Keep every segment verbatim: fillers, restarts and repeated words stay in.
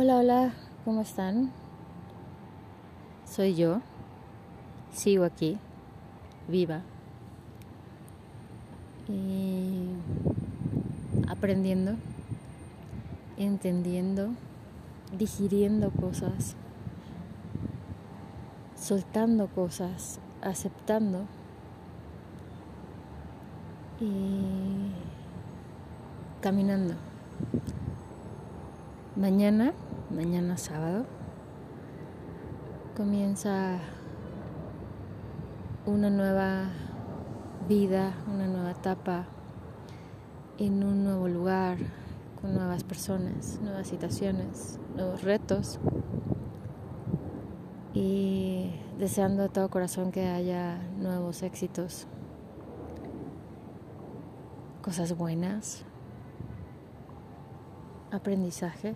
Hola, hola, ¿cómo están? Soy yo, sigo aquí, viva y aprendiendo, entendiendo, digiriendo cosas, soltando cosas, aceptando y caminando. Mañana, mañana sábado, comienza una nueva vida, una nueva etapa en un nuevo lugar, con nuevas personas, nuevas situaciones, nuevos retos, y deseando de todo corazón que haya nuevos éxitos, cosas buenas, aprendizaje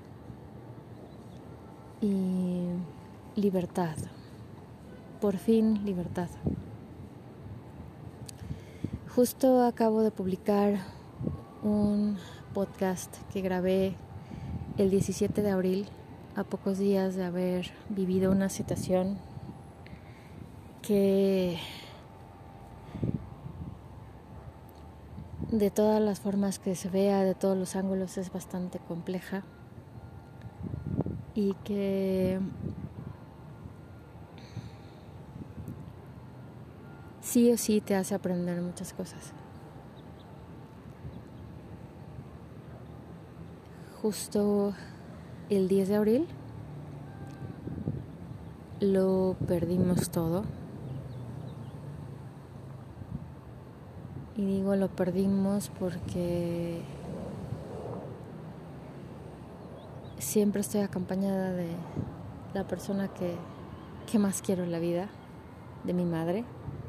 y libertad. Por fin, libertad. Justo acabo de publicar un podcast que grabé el diecisiete de abril, a pocos días de haber vivido una situación que de todas las formas que se vea, de todos los ángulos, es bastante compleja y que sí o sí te hace aprender muchas cosas. Justo el diez de abril lo perdimos todo. Y digo lo perdimos porque siempre estoy acompañada de la persona que, que más quiero en la vida, de mi madre.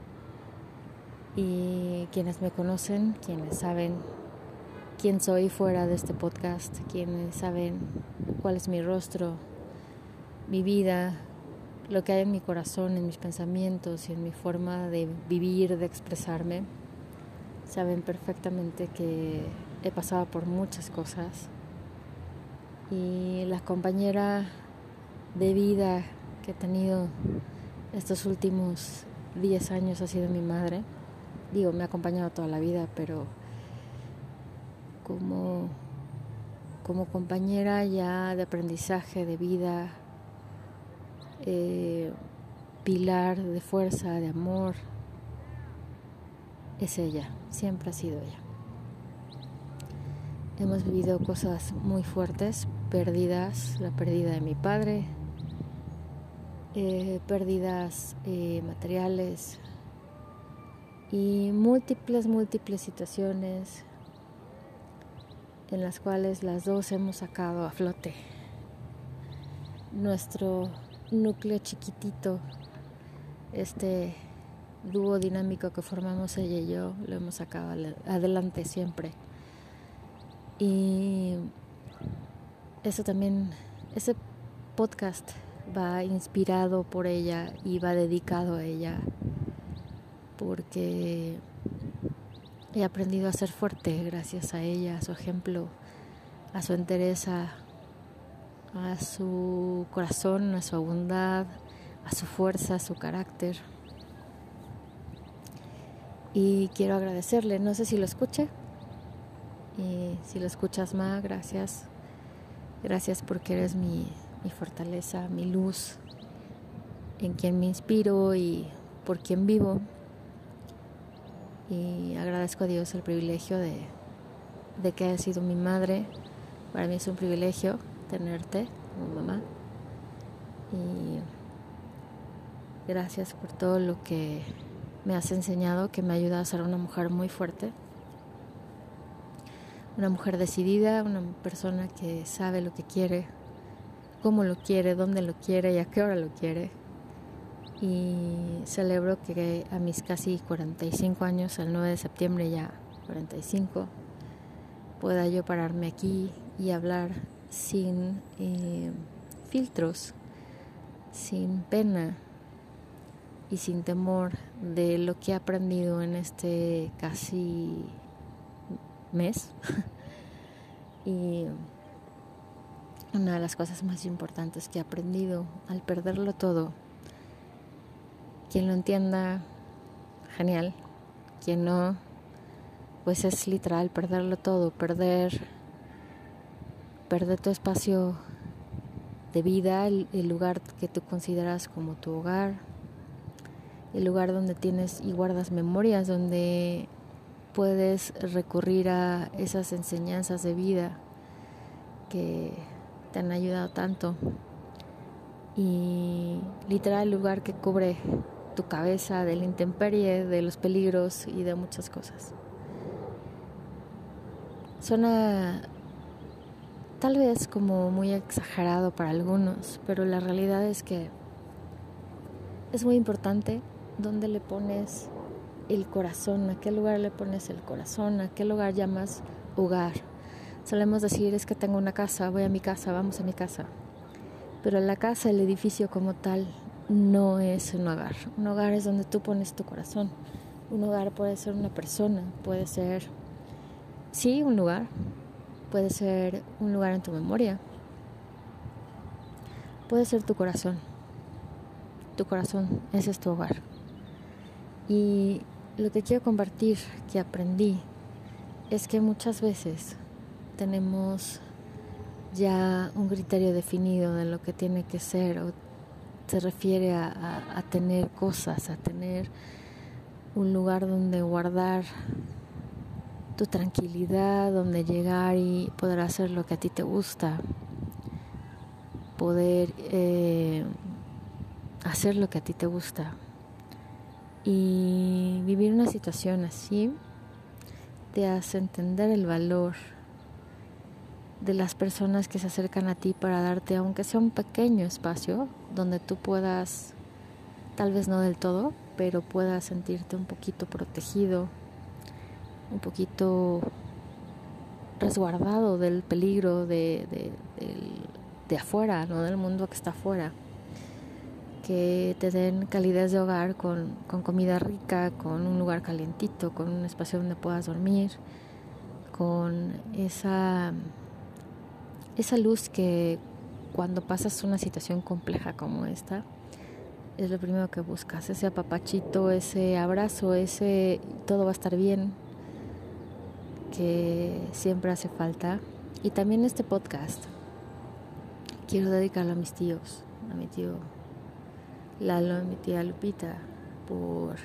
Y quienes me conocen, quienes saben quién soy fuera de este podcast, quienes saben cuál es mi rostro, mi vida, lo que hay en mi corazón, en mis pensamientos y en mi forma de vivir, de expresarme, saben perfectamente que he pasado por muchas cosas y la compañera de vida que he tenido estos últimos diez años ha sido mi madre. Digo, me ha acompañado toda la vida, pero como, como compañera ya de aprendizaje, de vida, eh, pilar de fuerza, de amor, es ella, siempre ha sido ella. Hemos vivido cosas muy fuertes, pérdidas, la pérdida de mi padre, eh, pérdidas eh, materiales y múltiples, múltiples situaciones en las cuales las dos hemos sacado a flote nuestro núcleo chiquitito, este dúo dinámico que formamos ella y yo, lo hemos sacado adelante siempre. Y eso también, ese podcast va inspirado por ella y va dedicado a ella, porque he aprendido a ser fuerte gracias a ella, a su ejemplo, a su entereza, a su corazón, a su bondad, a su fuerza, a su carácter. Y quiero agradecerle, no sé si lo escuche, y si lo escuchas, Ma, gracias. Gracias porque eres mi, mi fortaleza, mi luz, en quien me inspiro y por quien vivo. Y agradezco a Dios el privilegio de, de que haya sido mi madre. Para mí es un privilegio tenerte como mamá. Y gracias por todo lo que me has enseñado, que me ayuda a ser una mujer muy fuerte. Una mujer decidida, una persona que sabe lo que quiere, cómo lo quiere, dónde lo quiere y a qué hora lo quiere. Y celebro que a mis casi cuarenta y cinco años, el nueve de septiembre ya cuarenta y cinco, pueda yo pararme aquí y hablar sin eh, filtros, sin pena y sin temor de lo que he aprendido en este casi mes. Y una de las cosas más importantes que he aprendido al perderlo todo. Quien lo entienda, genial. Quien no, pues es literal perderlo todo, perder, perder tu espacio de vida, el, el lugar que tú consideras como tu hogar, el lugar donde tienes y guardas memorias, donde puedes recurrir a esas enseñanzas de vida que te han ayudado tanto. Y literal el lugar que cubre tu cabeza de la intemperie, de los peligros y de muchas cosas. Suena tal vez como muy exagerado para algunos, pero la realidad es que es muy importante dónde le pones el corazón, a qué lugar le pones el corazón, a qué lugar llamas hogar. Solemos decir, es que tengo una casa, voy a mi casa, vamos a mi casa. Pero la casa, el edificio como tal, no es un hogar. Un hogar es donde tú pones tu corazón. Un hogar puede ser una persona, puede ser, sí, un lugar. Puede ser un lugar en tu memoria. Puede ser tu corazón. Tu corazón, ese es tu hogar. Y lo que quiero compartir, que aprendí, es que muchas veces tenemos ya un criterio definido de lo que tiene que ser, o se refiere a, a, a tener cosas, a tener un lugar donde guardar tu tranquilidad, donde llegar y poder hacer lo que a ti te gusta, poder eh, hacer lo que a ti te gusta. Y vivir una situación así te hace entender el valor de las personas que se acercan a ti para darte, aunque sea un pequeño espacio, donde tú puedas, tal vez no del todo, pero puedas sentirte un poquito protegido, un poquito resguardado del peligro de, de, de, de afuera, ¿no? Del mundo que está afuera. Que te den calidez de hogar con, con comida rica, con un lugar calientito, con un espacio donde puedas dormir, con esa, esa luz que cuando pasas una situación compleja como esta, es lo primero que buscas, ese apapachito, ese abrazo, ese todo va a estar bien, que siempre hace falta. Y también este podcast quiero dedicarlo a mis tíos, a mi tío Lalo, a mi tía Lupita, por,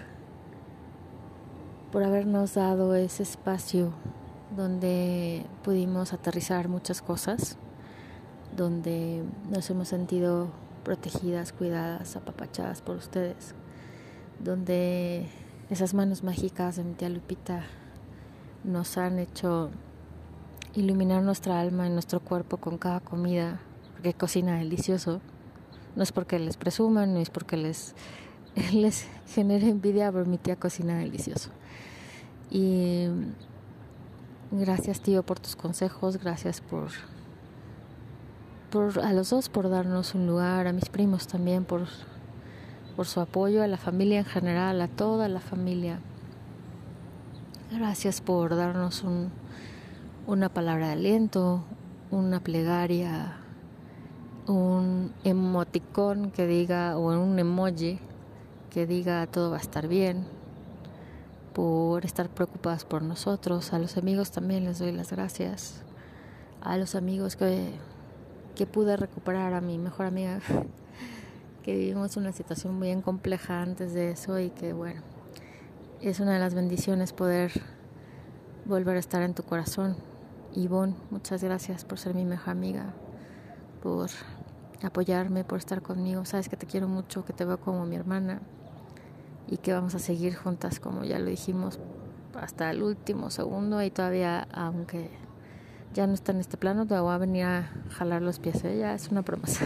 por habernos dado ese espacio donde pudimos aterrizar muchas cosas, donde nos hemos sentido protegidas, cuidadas, apapachadas por ustedes, donde esas manos mágicas de mi tía Lupita nos han hecho iluminar nuestra alma y nuestro cuerpo con cada comida, porque cocina delicioso. No es porque les presuman, no es porque les, les genere envidia, pero mi tía cocina delicioso. Y gracias, tío, por tus consejos, gracias por, por a los dos por darnos un lugar, a mis primos también por, por su apoyo, a la familia en general, a toda la familia. Gracias por darnos un, una palabra de aliento, una plegaria, un emoticón que diga, o un emoji que diga todo va a estar bien, por estar preocupadas por nosotros. A los amigos también les doy las gracias, a los amigos que, que pude recuperar, a mi mejor amiga que vivimos una situación bien compleja antes de eso, y que bueno, es una de las bendiciones poder volver a estar en tu corazón. Ivonne, muchas gracias por ser mi mejor amiga, por apoyarme, por estar conmigo. Sabes que te quiero mucho, que te veo como mi hermana y que vamos a seguir juntas, como ya lo dijimos, hasta el último segundo. Y todavía, aunque ya no está en este plano, te voy a venir a jalar los pies, ¿eh? Ya es una promesa.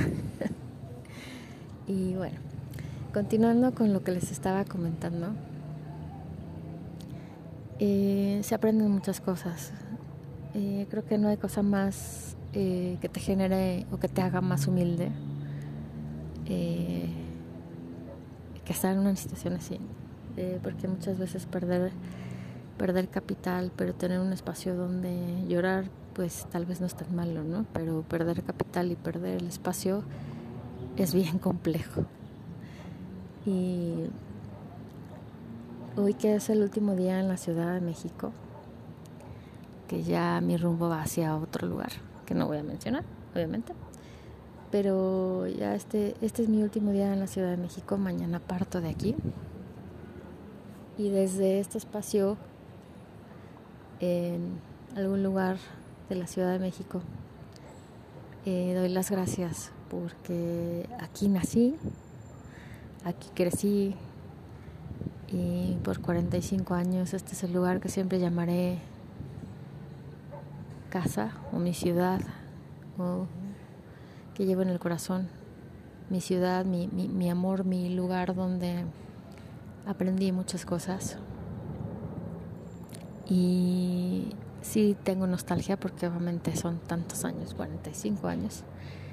Y bueno, continuando con lo que les estaba comentando, eh, se aprenden muchas cosas. Eh, creo que no hay cosa más eh, que te genere o que te haga más humilde eh, que estar en una situación así, eh, porque muchas veces perder perder capital, pero tener un espacio donde llorar pues tal vez no es tan malo, ¿no? Pero perder capital y perder el espacio es bien complejo. Y hoy, que es el último día en la Ciudad de México, que ya mi rumbo va hacia otro lugar, que no voy a mencionar, obviamente, pero ya este, este es mi último día en la Ciudad de México. Mañana parto de aquí y desde este espacio en algún lugar de la Ciudad de México eh, doy las gracias porque aquí nací, aquí crecí, y por cuarenta y cinco años este es el lugar que siempre llamaré casa, o mi ciudad, o que llevo en el corazón, mi ciudad, mi, mi, mi amor, mi lugar donde aprendí muchas cosas. Y sí tengo nostalgia porque obviamente son tantos años, cuarenta y cinco años,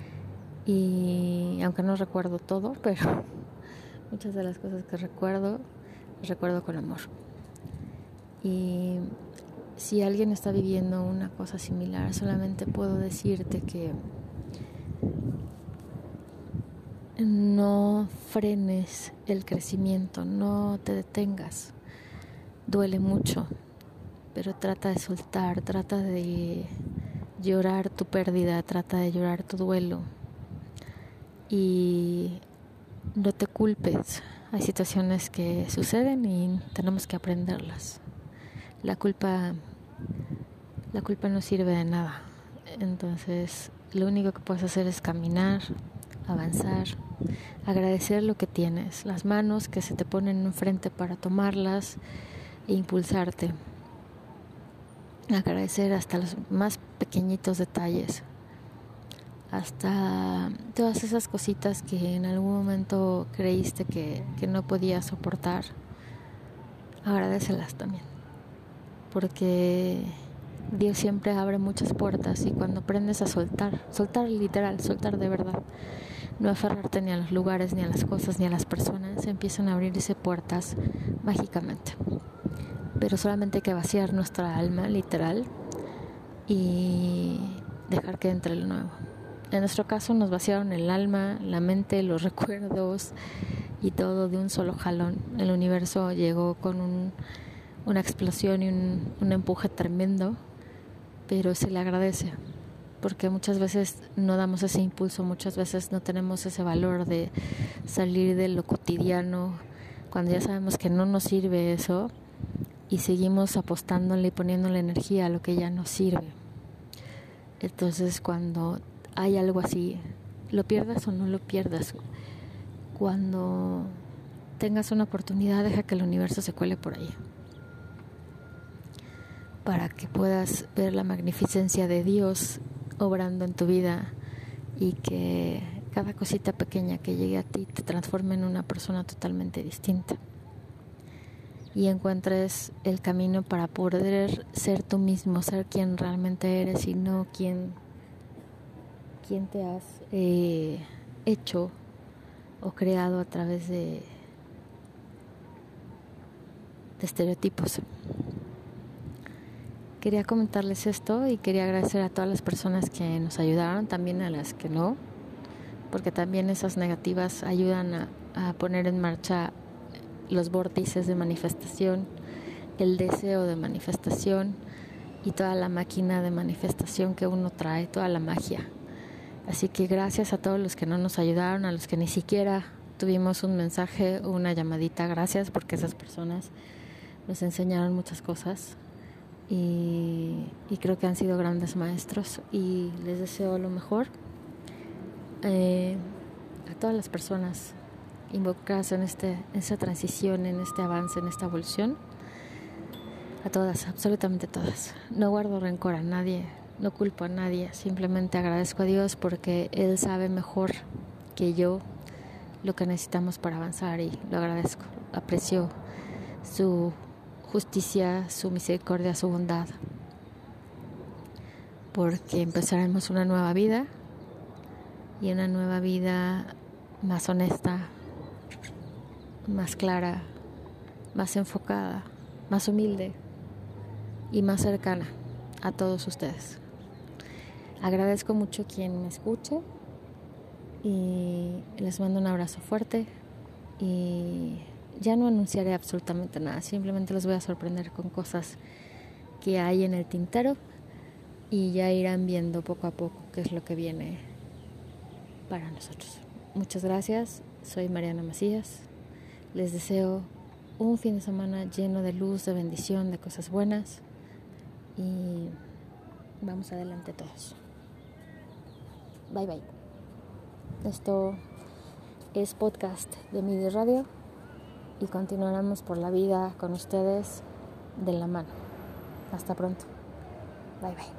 y aunque no recuerdo todo, pero muchas de las cosas que recuerdo, las recuerdo con amor. Y si alguien está viviendo una cosa similar, solamente puedo decirte que no frenes el crecimiento, no te detengas. Duele mucho, pero trata de soltar, trata de llorar tu pérdida, trata de llorar tu duelo y no te culpes. Hay situaciones que suceden y tenemos que aprenderlas. La culpa, la culpa no sirve de nada. Entonces, lo único que puedes hacer es caminar, avanzar, agradecer lo que tienes, las manos que se te ponen enfrente para tomarlas e impulsarte. Agradecer hasta los más pequeñitos detalles, hasta todas esas cositas que en algún momento creíste que, que no podías soportar. Agradécelas también, porque Dios siempre abre muchas puertas, y cuando aprendes a soltar, soltar literal, soltar de verdad, no aferrarte ni a los lugares, ni a las cosas, ni a las personas, empiezan a abrirse puertas mágicamente. Pero solamente hay que vaciar nuestra alma, literal, y dejar que entre lo nuevo. En nuestro caso nos vaciaron el alma, la mente, los recuerdos y todo de un solo jalón. El universo llegó con un, una explosión y un, un empuje tremendo, pero se le agradece, porque muchas veces no damos ese impulso, muchas veces no tenemos ese valor de salir de lo cotidiano, cuando ya sabemos que no nos sirve eso, y seguimos apostándole y poniéndole energía a lo que ya nos sirve. Entonces, cuando hay algo así, lo pierdas o no lo pierdas, cuando tengas una oportunidad, deja que el universo se cuele por ahí, para que puedas ver la magnificencia de Dios obrando en tu vida, y que cada cosita pequeña que llegue a ti te transforme en una persona totalmente distinta, y encuentres el camino para poder ser tú mismo, ser quien realmente eres, y no quien, quien te has eh, hecho o creado a través de, de estereotipos. Quería comentarles esto y quería agradecer a todas las personas que nos ayudaron, también a las que no, porque también esas negativas ayudan a, a poner en marcha los vórtices de manifestación, el deseo de manifestación y toda la máquina de manifestación que uno trae, toda la magia. Así que gracias a todos los que no nos ayudaron, a los que ni siquiera tuvimos un mensaje o una llamadita. Gracias, porque esas personas nos enseñaron muchas cosas y, y creo que han sido grandes maestros, y les deseo lo mejor eh, a todas las personas involucradas en este, en esta transición, en este avance, en esta evolución. A todas, absolutamente todas. No guardo rencor a nadie, no culpo a nadie, simplemente agradezco a Dios porque Él sabe mejor que yo lo que necesitamos para avanzar, y lo agradezco. Aprecio su justicia, su misericordia, su bondad, porque empezaremos una nueva vida, y una nueva vida más honesta, más clara, más enfocada, más humilde y más cercana a todos ustedes. Agradezco mucho quien me escuche y les mando un abrazo fuerte y ya no anunciaré absolutamente nada, simplemente los voy a sorprender con cosas que hay en el tintero y ya irán viendo poco a poco qué es lo que viene para nosotros. Muchas gracias, soy Mariana Macías, les deseo un fin de semana lleno de luz, de bendición, de cosas buenas y vamos adelante todos. Bye bye. Esto es podcast de Midi Radio y continuaremos por la vida con ustedes de la mano. Hasta pronto. Bye bye.